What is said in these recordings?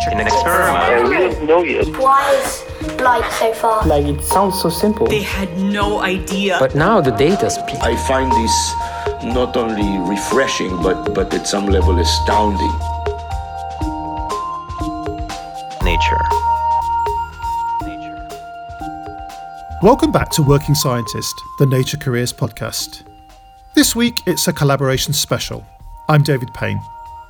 in an experiment. And we don't know yet. Why is light so far? Like, it sounds so simple. They had no idea. But now the data speaks. I find this not only refreshing, but at some level astounding. Nature. Welcome back to Working Scientist, the Nature Careers podcast. This week, it's a collaboration special. I'm David Payne.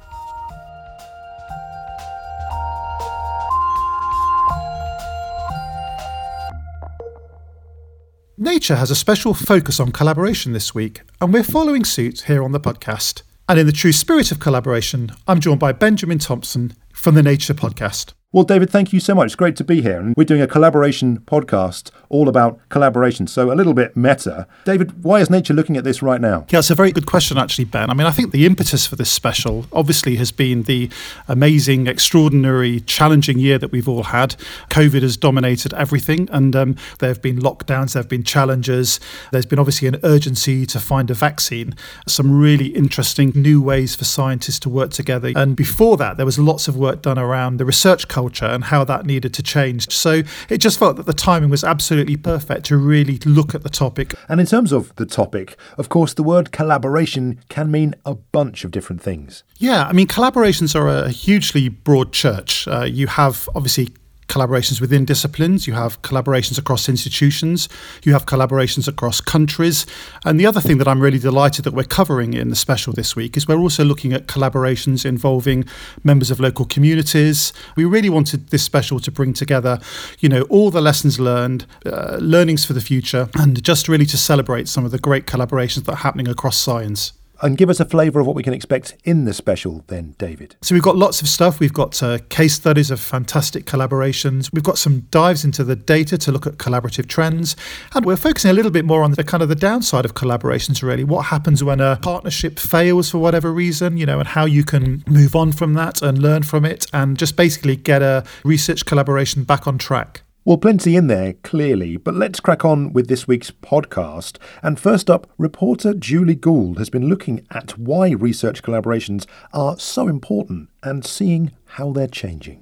Nature has a special focus on collaboration this week, and we're following suit here on the podcast. And in the true spirit of collaboration, I'm joined by Benjamin Thompson from the Nature podcast. Well, David, thank you so much. It's great to be here. And we're doing a collaboration podcast all about collaboration, so a little bit meta. David, why is Nature looking at this right now? Yeah, it's a very good question, actually, Ben. I mean, I think the impetus for this special obviously has been the amazing, extraordinary, challenging year that we've all had. COVID has dominated everything, and there have been lockdowns, there have been challenges. There's been obviously an urgency to find a vaccine, some really interesting new ways for scientists to work together. And before that, there was lots of work done around the research culture and how that needed to change. So it just felt that the timing was absolutely perfect to really look at the topic. And in terms of the topic, of course, the word collaboration can mean a bunch of different things. Yeah, I mean, collaborations are a hugely broad church. You have obviously collaborations within disciplines, you have collaborations across institutions, you have collaborations across countries. And the other thing that I'm really delighted that we're covering in the special this week is we're also looking at collaborations involving members of local communities. We really wanted this special to bring together, all the lessons learned, learnings for the future, and just really to celebrate some of the great collaborations that are happening across science. And give us a flavour of what we can expect in the special then, David. So we've got lots of stuff. We've got case studies of fantastic collaborations. We've got some dives into the data to look at collaborative trends. And we're focusing a little bit more on the downside of collaborations, really. What happens when a partnership fails for whatever reason, and how you can move on from that and learn from it and just basically get a research collaboration back on track. Well, plenty in there, clearly, but let's crack on with this week's podcast. And first up, reporter Julie Gould has been looking at why research collaborations are so important and seeing how they're changing.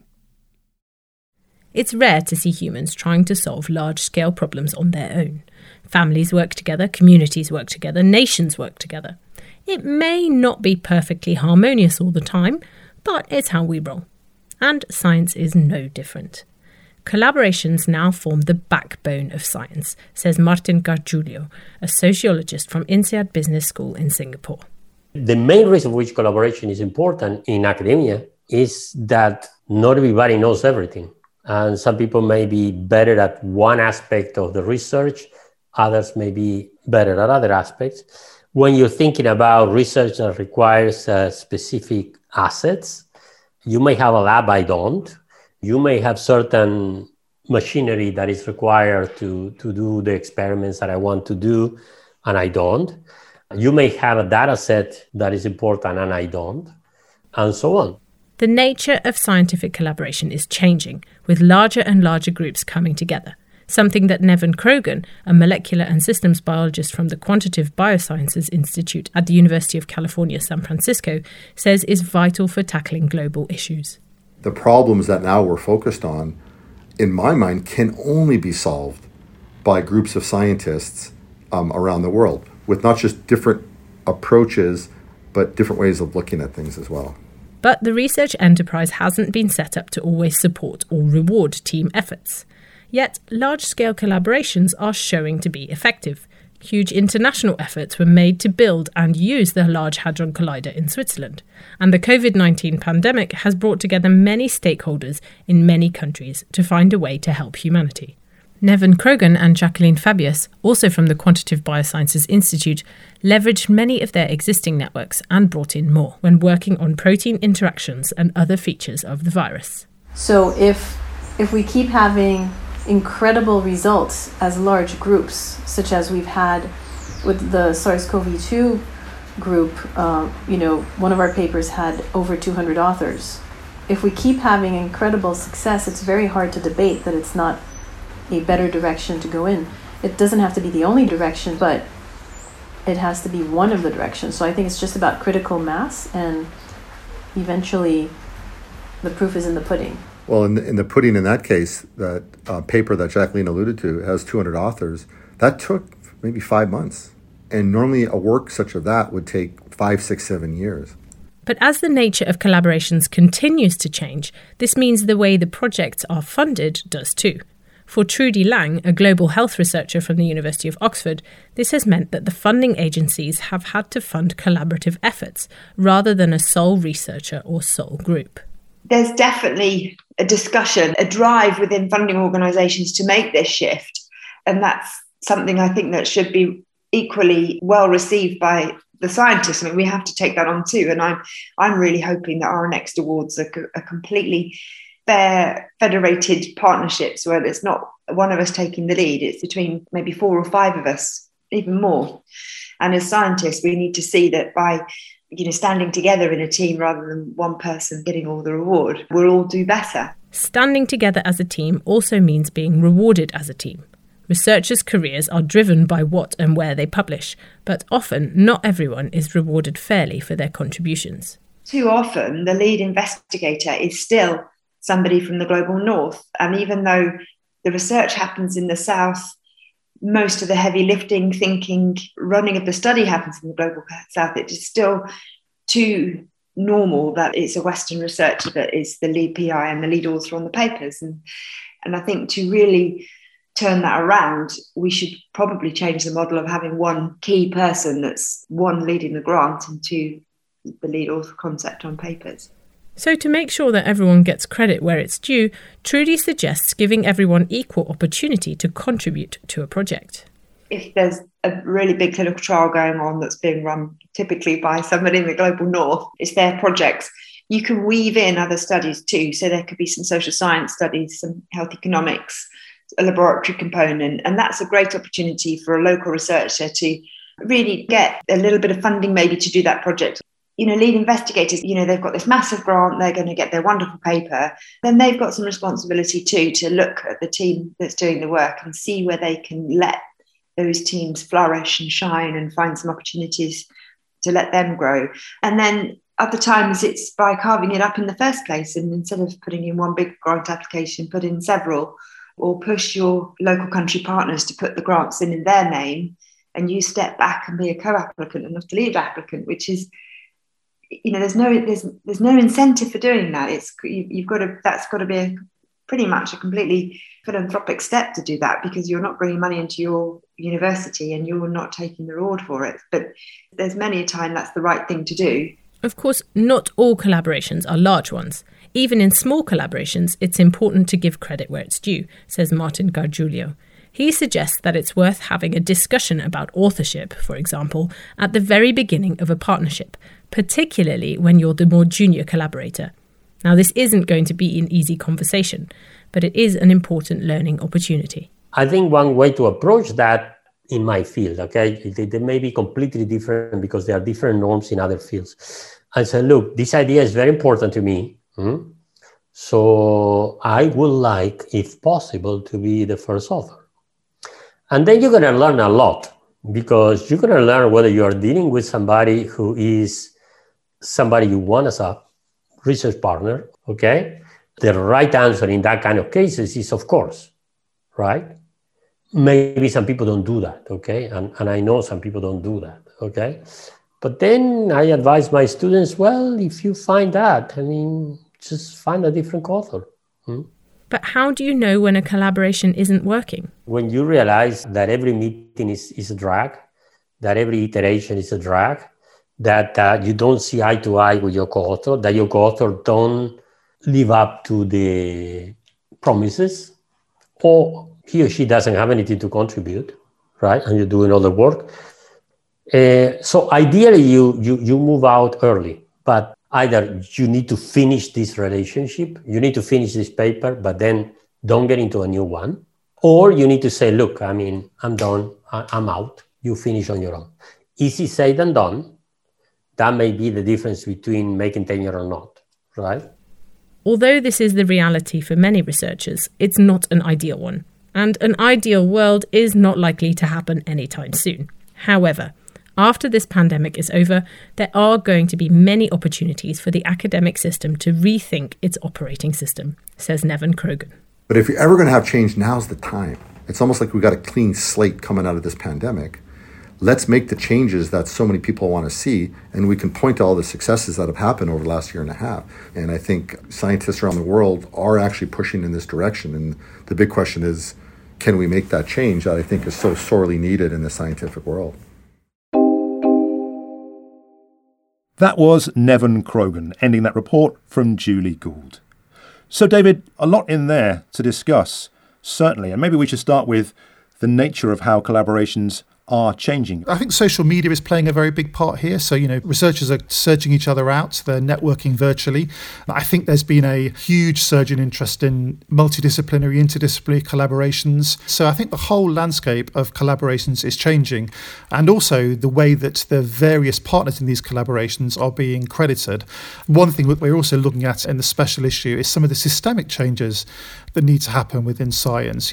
It's rare to see humans trying to solve large-scale problems on their own. Families work together, communities work together, nations work together. It may not be perfectly harmonious all the time, but it's how we roll. And science is no different. Collaborations now form the backbone of science, says Martin Gargiulo, a sociologist from INSEAD Business School in Singapore. The main reason for which collaboration is important in academia is that not everybody knows everything. And some people may be better at one aspect of the research, others may be better at other aspects. When you're thinking about research that requires specific assets, you may have a lab I don't. You may have certain machinery that is required to do the experiments that I want to do, and I don't. You may have a data set that is important, and I don't, and so on. The nature of scientific collaboration is changing, with larger and larger groups coming together, something that Neven Krogan, a molecular and systems biologist from the Quantitative Biosciences Institute at the University of California, San Francisco, says is vital for tackling global issues. The problems that now we're focused on, in my mind, can only be solved by groups of scientists around the world, with not just different approaches, but different ways of looking at things as well. But the research enterprise hasn't been set up to always support or reward team efforts. Yet, large-scale collaborations are showing to be effective. Huge international efforts were made to build and use the Large Hadron Collider in Switzerland. And the COVID-19 pandemic has brought together many stakeholders in many countries to find a way to help humanity. Neven Krogan and Jacqueline Fabius, also from the Quantitative Biosciences Institute, leveraged many of their existing networks and brought in more when working on protein interactions and other features of the virus. So if we keep having incredible results as large groups, such as we've had with the SARS-CoV-2 group, one of our papers had over 200 authors. If we keep having incredible success, it's very hard to debate that it's not a better direction to go in. It doesn't have to be the only direction, but it has to be one of the directions. So I think it's just about critical mass and eventually The proof is in the pudding. Well, in the pudding in that case, that paper that Jacqueline alluded to has 200 authors. That took maybe 5 months. And normally a work such as that would take 5, 6, 7 years. But as the nature of collaborations continues to change, this means the way the projects are funded does too. For Trudy Lang, a global health researcher from the University of Oxford, this has meant that the funding agencies have had to fund collaborative efforts rather than a sole researcher or sole group. There's definitely a discussion, a drive within funding organisations to make this shift. And that's something I think that should be equally well received by the scientists. I mean, we have to take that on too. And I'm really hoping that our next awards are completely fair, federated partnerships where it's not one of us taking the lead. It's between maybe 4 or 5 of us, even more. And as scientists, we need to see that by standing together in a team rather than one person getting all the reward, we'll all do better. Standing together as a team also means being rewarded as a team. Researchers' careers are driven by what and where they publish, but often not everyone is rewarded fairly for their contributions. Too often, the lead investigator is still somebody from the global north. And even though the research happens in the south, most of the heavy lifting, thinking, running of the study happens in the global south. It is still too normal that it's a Western researcher that is the lead PI and the lead author on the papers. And I think to really turn that around, we should probably change the model of having one key person that's one leading the grant and two the lead author concept on papers. So to make sure that everyone gets credit where it's due, Trudy suggests giving everyone equal opportunity to contribute to a project. If there's a really big clinical trial going on that's being run typically by somebody in the global north, it's their projects. You can weave in other studies too. So there could be some social science studies, some health economics, a laboratory component. And that's a great opportunity for a local researcher to really get a little bit of funding maybe to do that project. Lead investigators, they've got this massive grant, they're going to get their wonderful paper. Then they've got some responsibility too to look at the team that's doing the work and see where they can let those teams flourish and shine and find some opportunities to let them grow. And then other times it's by carving it up in the first place, and instead of putting in one big grant application, put in several, or push your local country partners to put the grants in their name, and you step back and be a co-applicant and not the lead applicant, which is, there's no incentive for doing that. That's got to be pretty much a completely philanthropic step to do that, because you're not bringing money into your university and you're not taking the reward for it. But there's many a time that's the right thing to do. Of course, not all collaborations are large ones. Even in small collaborations, it's important to give credit where it's due, says Martin Gargiulio. He suggests that it's worth having a discussion about authorship, for example, at the very beginning of a partnership, particularly when you're the more junior collaborator. Now, this isn't going to be an easy conversation, but it is an important learning opportunity. I think one way to approach that in my field, they may be completely different because there are different norms in other fields. I said, look, this idea is very important to me. So I would like, if possible, to be the first author. And then you're going to learn a lot, because you're going to learn whether you are dealing with somebody who is somebody you want as a research partner, okay? The right answer in that kind of cases is, of course, right? Maybe some people don't do that, okay? And I know some people don't do that, okay? But then I advise my students, well, if you find that, just find a different author. But how do you know when a collaboration isn't working? When you realize that every meeting is a drag, that every iteration is a drag, that you don't see eye to eye with your co-author, that your co-author don't live up to the promises, or he or she doesn't have anything to contribute, right? And you're doing all the work. So ideally, you move out early, but either you need to finish this relationship, you need to finish this paper, but then don't get into a new one. Or you need to say, look, I'm done, I'm out, you finish on your own. Easy said than done. That may be the difference between making tenure or not, right? Although this is the reality for many researchers, it's not an ideal one. And an ideal world is not likely to happen anytime soon. However, After this pandemic is over, there are going to be many opportunities for the academic system to rethink its operating system, says Nevin Krogan. But if you're ever going to have change, now's the time. It's almost like we've got a clean slate coming out of this pandemic. Let's make the changes that so many people want to see, and we can point to all the successes that have happened over the last year and a half. And I think scientists around the world are actually pushing in this direction. And the big question is, can we make that change that I think is so sorely needed in the scientific world? That was Nevin Krogan, ending that report from Julie Gould. So, David, a lot in there to discuss, certainly. And maybe we should start with the nature of how collaborations are changing. I think social media is playing a very big part here. So, researchers are searching each other out. They're networking virtually. I think there's been a huge surge in interest in multidisciplinary, interdisciplinary collaborations. So I think the whole landscape of collaborations is changing. And also the way that the various partners in these collaborations are being credited. One thing that we're also looking at in the special issue is some of the systemic changes that need to happen within science.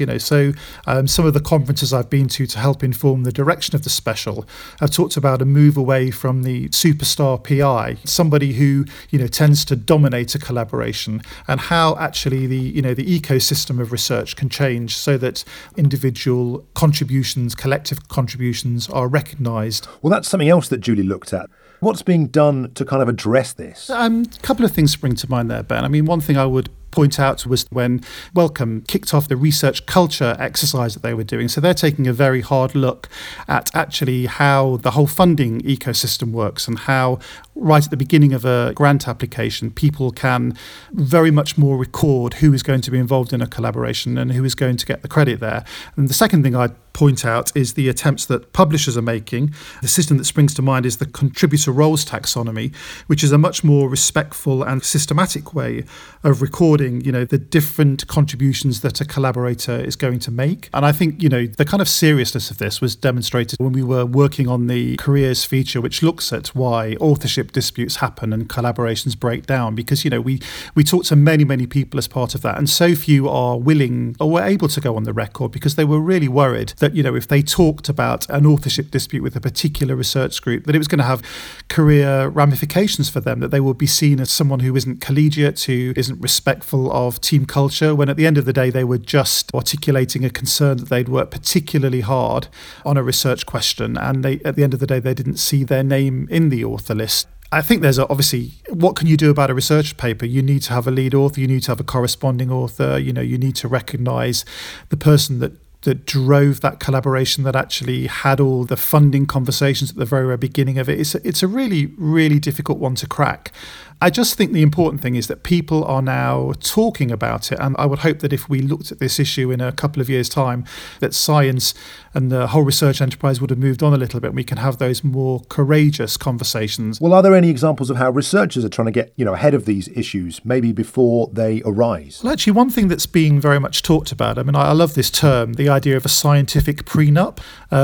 Some of the conferences I've been to help inform the direction of the special have talked about a move away from the superstar PI, somebody who tends to dominate a collaboration, and how actually the ecosystem of research can change so that individual contributions, collective contributions are recognised. Well, that's something else that Julie looked at. What's being done to kind of address this? A couple of things spring to mind there, Ben. One thing I would point out was when Wellcome kicked off the research culture exercise that they were doing. So they're taking a very hard look at actually how the whole funding ecosystem works and how right at the beginning of a grant application, people can very much more record who is going to be involved in a collaboration and who is going to get the credit there. And the second thing I'd point out is the attempts that publishers are making. The system that springs to mind is the contributor roles taxonomy, which is a much more respectful and systematic way of recording, the different contributions that a collaborator is going to make. And I think, the kind of seriousness of this was demonstrated when we were working on the careers feature, which looks at why authorship disputes happen and collaborations break down. Because, we talked to many, many people as part of that, and so few are willing or were able to go on the record because they were really worried that, if they talked about an authorship dispute with a particular research group, that it was going to have career ramifications for them, that they would be seen as someone who isn't collegiate, who isn't respectful of team culture, when at the end of the day, they were just articulating a concern that they'd worked particularly hard on a research question. And at the end of the day, they didn't see their name in the author list. I think there's obviously, what can you do about a research paper? You need to have a lead author, you need to have a corresponding author, you need to recognise the person that drove that collaboration, that actually had all the funding conversations at the very, very beginning of it. It's a really, really difficult one to crack. I just think the important thing is that people are now talking about it. And I would hope that if we looked at this issue in a couple of years' time, that science and the whole research enterprise would have moved on a little bit. And we can have those more courageous conversations. Well, are there any examples of how researchers are trying to get, ahead of these issues, maybe before they arise? Well, actually, one thing that's being very much talked about, I love this term, the idea of a scientific prenup.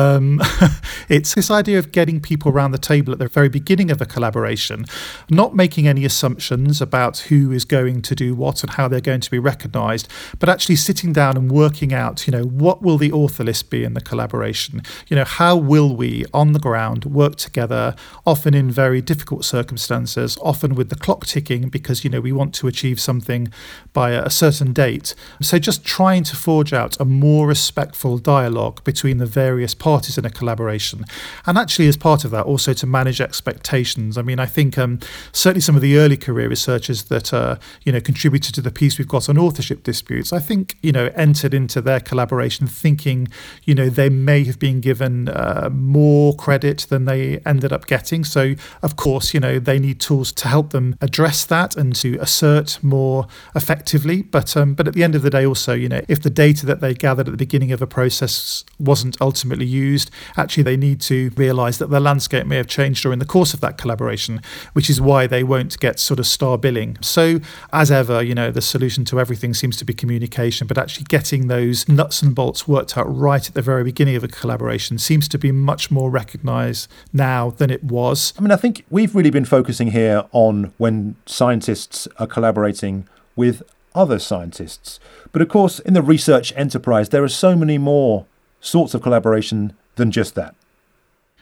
It's this idea of getting people around the table at the very beginning of a collaboration, not making any assumptions about who is going to do what and how they're going to be recognised, but actually sitting down and working out, what will the author list be in the collaboration? How will we, on the ground, work together, often in very difficult circumstances, often with the clock ticking because, we want to achieve something by a certain date. So just trying to forge out a more respectful dialogue between the various parties in a collaboration. And actually, as part of that, also to manage expectations. I think certainly some of the early career researchers that contributed to the piece we've got on authorship disputes, I think entered into their collaboration thinking they may have been given more credit than they ended up getting. So of course they need tools to help them address that and to assert more effectively. But at the end of the day, also if the data that they gathered at the beginning of a process wasn't ultimately used, actually they need to realise that the landscape may have changed during the course of that collaboration, which is why they won't get sort of star billing. So as ever, the solution to everything seems to be communication, but actually getting those nuts and bolts worked out right at the very beginning of a collaboration seems to be much more recognised now than it was. I think we've really been focusing here on when scientists are collaborating with other scientists. But of course, in the research enterprise, there are so many more sorts of collaboration than just that.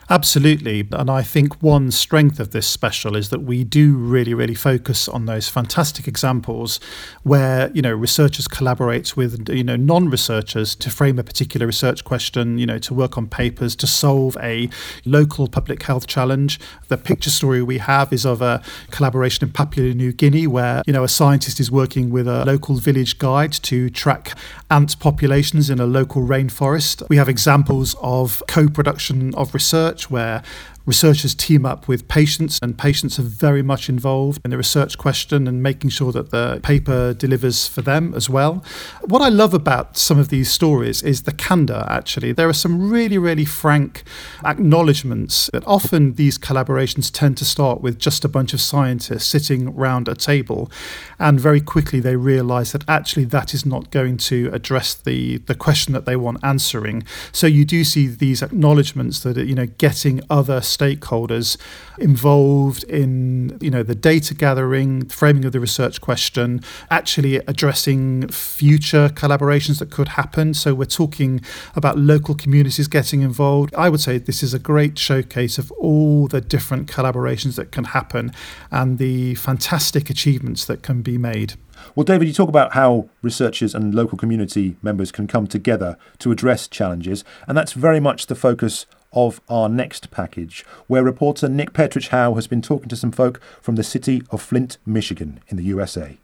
Absolutely. And I think one strength of this special is that we do really, really focus on those fantastic examples where, researchers collaborate with, non-researchers to frame a particular research question, to work on papers, to solve a local public health challenge. The picture story we have is of a collaboration in Papua New Guinea where, a scientist is working with a local village guide to track ant populations in a local rainforest. We have examples of co-production of research where researchers team up with patients, and patients are very much involved in the research question and making sure that the paper delivers for them as well. What I love about some of these stories is the candor, actually. There are some really, really frank acknowledgements that often these collaborations tend to start with just a bunch of scientists sitting around a table, and very quickly they realise that actually that is not going to address the question that they want answering. So you do see these acknowledgements that, getting other stakeholders involved in, the data gathering, framing of the research question, actually addressing future collaborations that could happen. So we're talking about local communities getting involved. I would say this is a great showcase of all the different collaborations that can happen and the fantastic achievements that can be made. Well, David, you talk about how researchers and local community members can come together to address challenges, and that's very much the focus of our next package, where reporter Nick Petrich-Howe has been talking to some folk from the city of Flint, Michigan in the USA.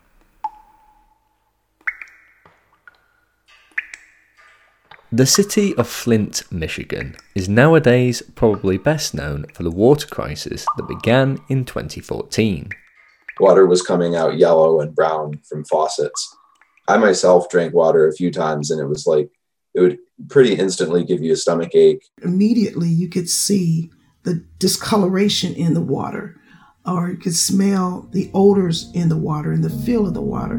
The city of Flint, Michigan is nowadays probably best known for the water crisis that began in 2014. Water was coming out yellow and brown from faucets. I myself drank water a few times, and it was like it would pretty instantly give you a stomach ache. Immediately you could see the discoloration in the water, or you could smell the odors in the water and the feel of the water.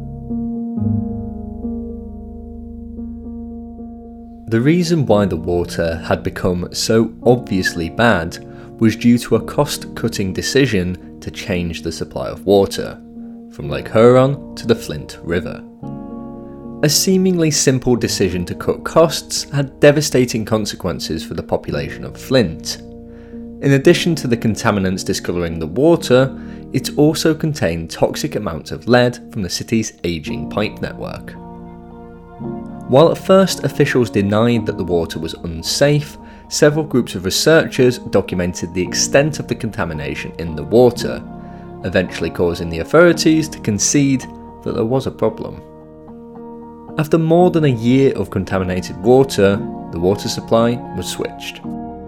The reason why the water had become so obviously bad was due to a cost-cutting decision to change the supply of water from Lake Huron to the Flint River. A seemingly simple decision to cut costs had devastating consequences for the population of Flint. In addition to the contaminants discolouring the water, it also contained toxic amounts of lead from the city's ageing pipe network. While at first officials denied that the water was unsafe, several groups of researchers documented the extent of the contamination in the water, eventually causing the authorities to concede that there was a problem. After more than a year of contaminated water, the water supply was switched.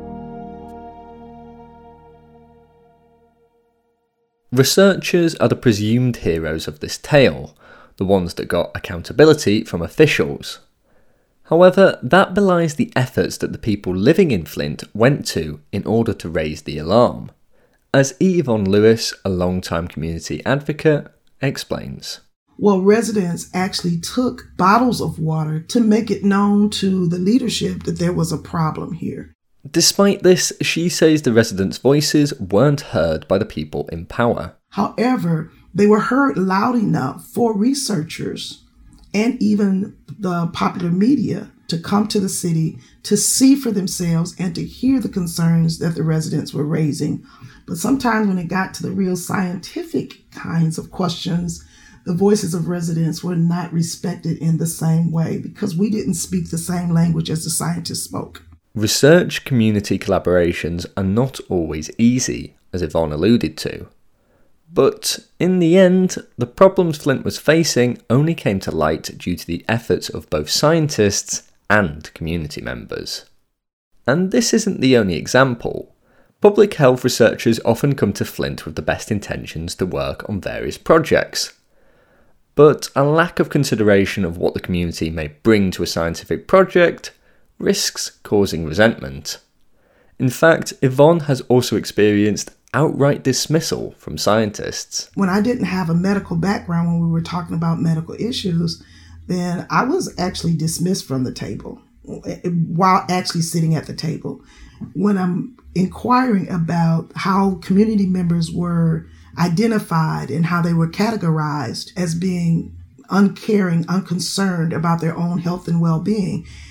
Researchers are the presumed heroes of this tale, the ones that got accountability from officials. However, that belies the efforts that the people living in Flint went to in order to raise the alarm, as Yvonne Lewis, a long-time community advocate, explains. Well, residents actually took bottles of water to make it known to the leadership that there was a problem here. Despite this, she says the residents' voices weren't heard by the people in power. However, they were heard loud enough for researchers and even the popular media to come to the city to see for themselves and to hear the concerns that the residents were raising. But sometimes when it got to the real scientific kinds of questions, the voices of residents were not respected in the same way because we didn't speak the same language as the scientists spoke. Research community collaborations are not always easy, as Yvonne alluded to. But in the end, the problems Flint was facing only came to light due to the efforts of both scientists and community members. And this isn't the only example. Public health researchers often come to Flint with the best intentions to work on various projects. But a lack of consideration of what the community may bring to a scientific project risks causing resentment. In fact, Yvonne has also experienced outright dismissal from scientists. When I didn't have a medical background, when we were talking about medical issues, then I was actually dismissed from the table while actually sitting at the table. When I'm inquiring about how community members were identified and how they were categorized as being uncaring, unconcerned about their own health and well-being,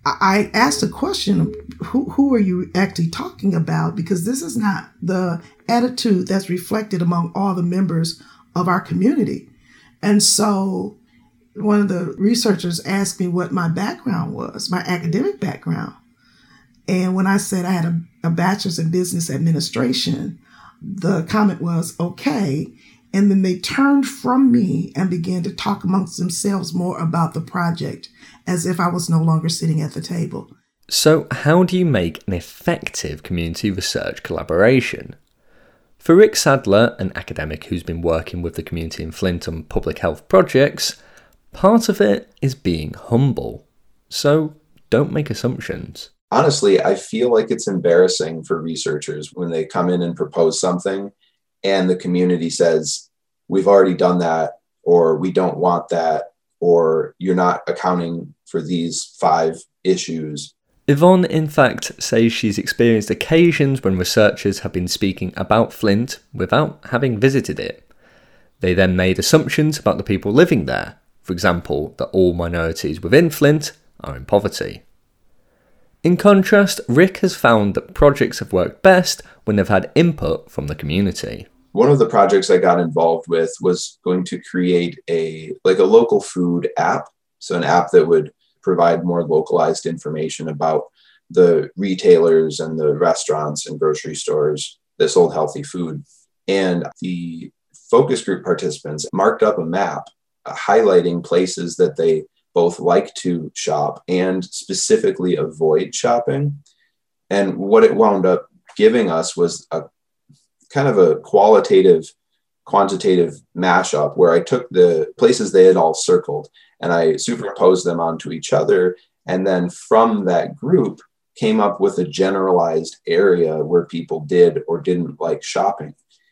I asked the question, who are you actually talking about? Because this is not the attitude that's reflected among all the members of our community. And so one of the researchers asked me what my background was, my academic background. And when I said I had a bachelor's in business administration, the comment was, okay. And then they turned from me and began to talk amongst themselves more about the project, as if I was no longer sitting at the table. So how do you make an effective community research collaboration? For Rick Sadler, an academic who's been working with the community in Flint on public health projects, part of it is being humble. So don't make assumptions. Honestly, I feel like it's embarrassing for researchers when they come in and propose something and the community says, we've already done that, or we don't want that, or you're not accounting for these 5 issues. Yvonne, in fact, says she's experienced occasions when researchers have been speaking about Flint without having visited it. They then made assumptions about the people living there, for example, that all minorities within Flint are in poverty. In contrast, Rick has found that projects have worked best when they've had input from the community. One of the projects I got involved with was going to create a local food app. So an app that would provide more localized information about the retailers and the restaurants and grocery stores that sold healthy food. And the focus group participants marked up a map highlighting places that they both like to shop and specifically avoid shopping. And what it wound up giving us was a kind of a quantitative mashup where I took the places they had all circled and I superimposed them onto each other. And then from that group came up with a generalized area where people did or didn't like shopping.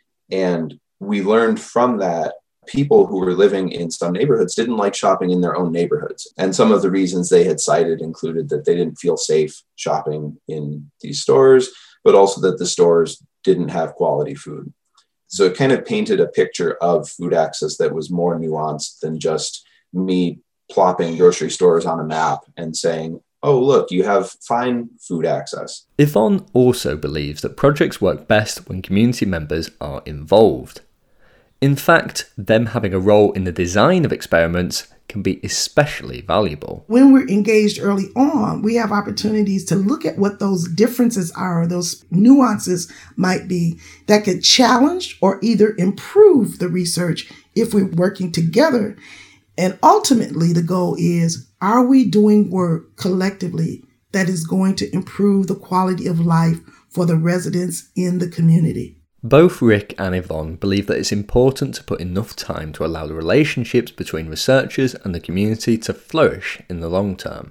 And we learned from that people who were living in some neighborhoods didn't like shopping in their own neighborhoods. And some of the reasons they had cited included that they didn't feel safe shopping in these stores, but also that the stores didn't have quality food. So it kind of painted a picture of food access that was more nuanced than just me plopping grocery stores on a map and saying, oh, look, you have fine food access. Yvonne also believes that projects work best when community members are involved. In fact, them having a role in the design of experiments can be especially valuable. When we're engaged early on, we have opportunities to look at what those differences are, those nuances might be that could challenge or either improve the research if we're working together. And ultimately, the goal is, are we doing work collectively that is going to improve the quality of life for the residents in the community? Both Rick and Yvonne believe that it's important to put enough time to allow the relationships between researchers and the community to flourish in the long term.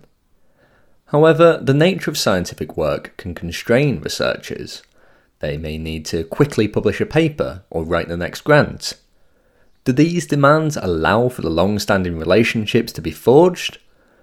However, the nature of scientific work can constrain researchers. They may need to quickly publish a paper or write the next grant. Do these demands allow for the long-standing relationships to be forged?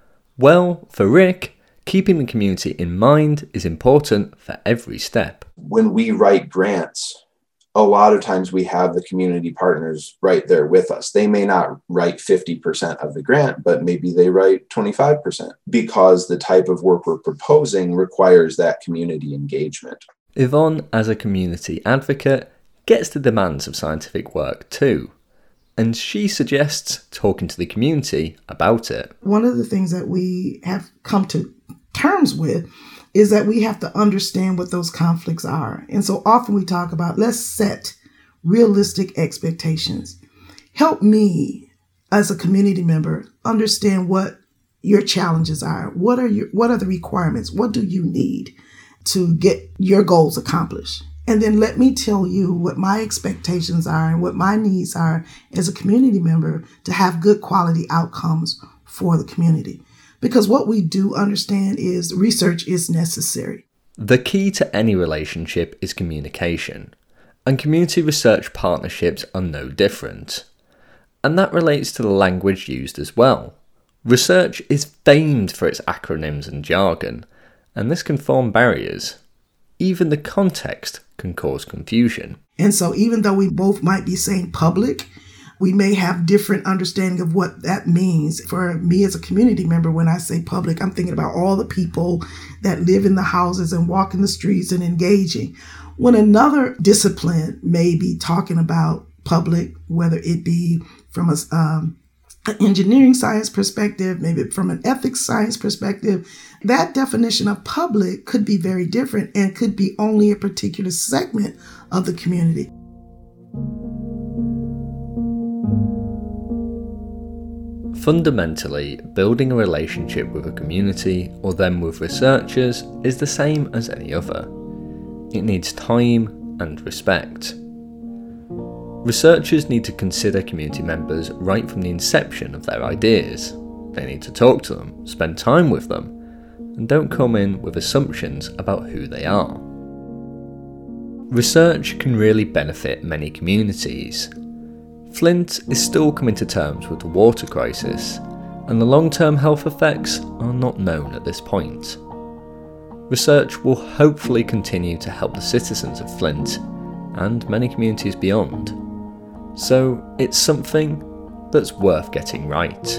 Well, for Rick, keeping the community in mind is important for every step. When we write grants, a lot of times we have the community partners right there with us. They may not write 50% of the grant, but maybe they write 25% because the type of work we're proposing requires that community engagement. Yvonne, as a community advocate, gets the demands of scientific work too. And she suggests talking to the community about it. One of the things that we have come to terms with is that we have to understand what those conflicts are. And so often we talk about, let's set realistic expectations. Help me as a community member understand what your challenges are. What are the requirements? What do you need to get your goals accomplished? And then let me tell you what my expectations are and what my needs are as a community member to have good quality outcomes for the community. Because what we do understand is research is necessary. The key to any relationship is communication, and community research partnerships are no different. And that relates to the language used as well. Research is famed for its acronyms and jargon, and this can form barriers. Even the context can cause confusion. And so even though we both might be saying public, We may have different understanding of what that means. For me as a community member, when I say public, I'm thinking about all the people that live in the houses and walk in the streets and engaging. When another discipline may be talking about public, whether it be from an engineering science perspective, maybe from an ethics science perspective, that definition of public could be very different and could be only a particular segment of the community. Fundamentally, building a relationship with a community or then with researchers is the same as any other. It needs time and respect. Researchers need to consider community members right from the inception of their ideas. They need to talk to them, spend time with them, and don't come in with assumptions about who they are. Research can really benefit many communities. Flint is still coming to terms with the water crisis, and the long-term health effects are not known at this point. Research will hopefully continue to help the citizens of Flint and many communities beyond. So it's something that's worth getting right.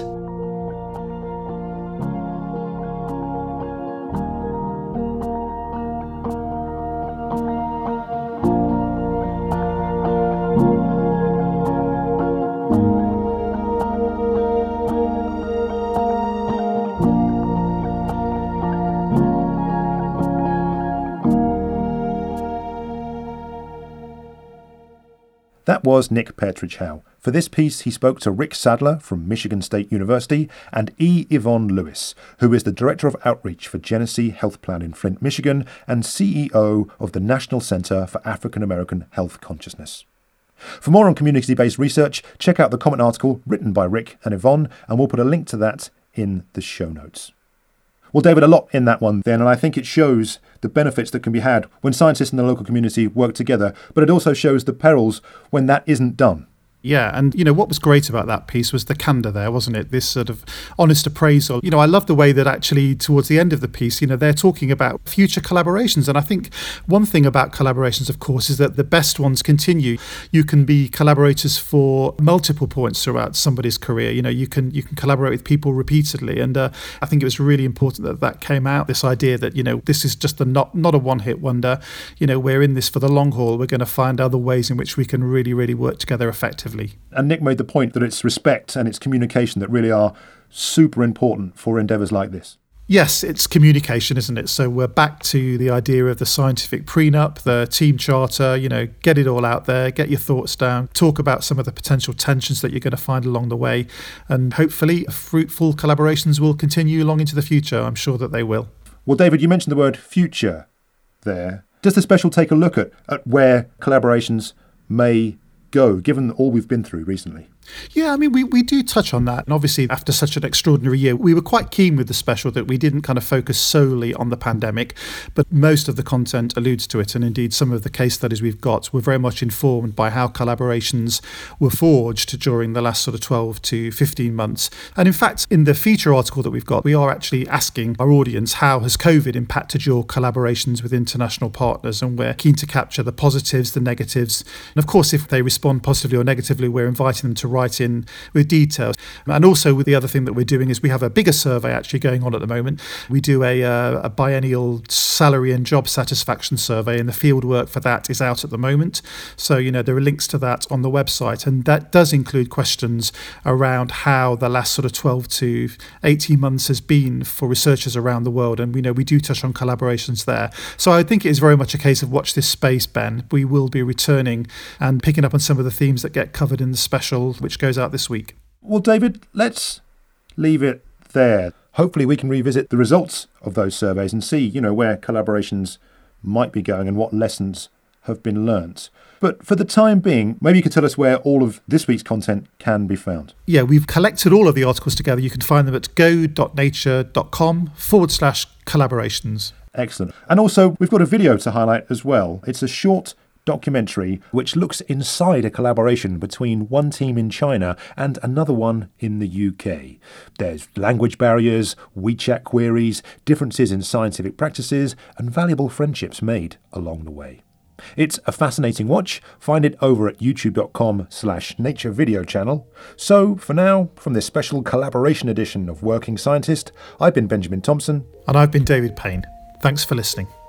That was Nick Petrichow. For this piece, he spoke to Rick Sadler from Michigan State University and E. Yvonne Lewis, who is the Director of Outreach for Genesee Health Plan in Flint, Michigan, and CEO of the National Center for African American Health Consciousness. For more on community-based research, check out the comment article written by Rick and Yvonne, and we'll put a link to that in the show notes. Well, David, a lot in that one then, and I think it shows the benefits that can be had when scientists in the local community work together, but it also shows the perils when that isn't done. Yeah, and what was great about that piece was the candor there, wasn't it? This sort of honest appraisal. I love the way that actually towards the end of the piece, they're talking about future collaborations. And I think one thing about collaborations, of course, is that the best ones continue. You can be collaborators for multiple points throughout somebody's career. You can collaborate with people repeatedly. And I think it was really important that came out, this idea that, this is just not a one-hit wonder. We're in this for the long haul. We're going to find other ways in which we can really, really work together effectively. And Nick made the point that it's respect and it's communication that really are super important for endeavours like this. Yes, it's communication, isn't it? So we're back to the idea of the scientific prenup, the team charter, get it all out there, get your thoughts down, talk about some of the potential tensions that you're going to find along the way. And hopefully fruitful collaborations will continue long into the future. I'm sure that they will. Well, David, you mentioned the word future there. Does the special take a look at where collaborations may go, given all we've been through recently? Yeah, we do touch on that. And obviously, after such an extraordinary year, we were quite keen with the special that we didn't kind of focus solely on the pandemic, but most of the content alludes to it. And indeed, some of the case studies we've got were very much informed by how collaborations were forged during the last sort of 12 to 15 months. And in fact, in the feature article that we've got, we are actually asking our audience, how has COVID impacted your collaborations with international partners? And we're keen to capture the positives, the negatives. And of course, if they respond positively or negatively, we're inviting them to write in with details. And also with the other thing that we're doing is we have a bigger survey actually going on at the moment. We do a biennial salary and job satisfaction survey, and the field work for that is out at the moment. So, there are links to that on the website, and that does include questions around how the last sort of 12 to 18 months has been for researchers around the world. And we do touch on collaborations there. So I think it is very much a case of watch this space, Ben. We will be returning and picking up on some of the themes that get covered in the special, which goes out this week. Well, David, let's leave it there. Hopefully we can revisit the results of those surveys and see, where collaborations might be going and what lessons have been learnt. But for the time being, maybe you could tell us where all of this week's content can be found. Yeah, we've collected all of the articles together. You can find them at go.nature.com/collaborations. Excellent. And also, we've got a video to highlight as well. It's a short documentary which looks inside a collaboration between one team in China and another one in the UK. There's language barriers, WeChat queries, differences in scientific practices, and valuable friendships made along the way. It's a fascinating watch. Find it over at youtube.com/Nature Video Channel. So, for now, from this special collaboration edition of Working Scientist, I've been Benjamin Thompson. And I've been David Payne. Thanks for listening.